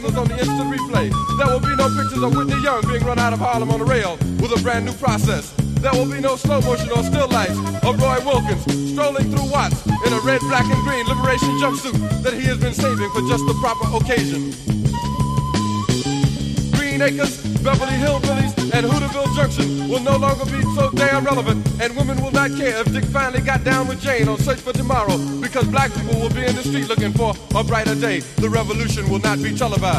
on the instant replay. There will be no pictures of Whitney Young being run out of Harlem on a rail with a brand new process. There will be no slow motion or still lights of Roy Wilkins strolling through Watts in a red, black, and green liberation jumpsuit that he has been saving for just the proper occasion. Green Acres, Beverly Hillbillies, and Hooterville Junction will no longer be so damn relevant, and women will not care if Dick finally got down with Jane on Search for Tomorrow, because black people will be in the street looking for a brighter day. The revolution will not be televised.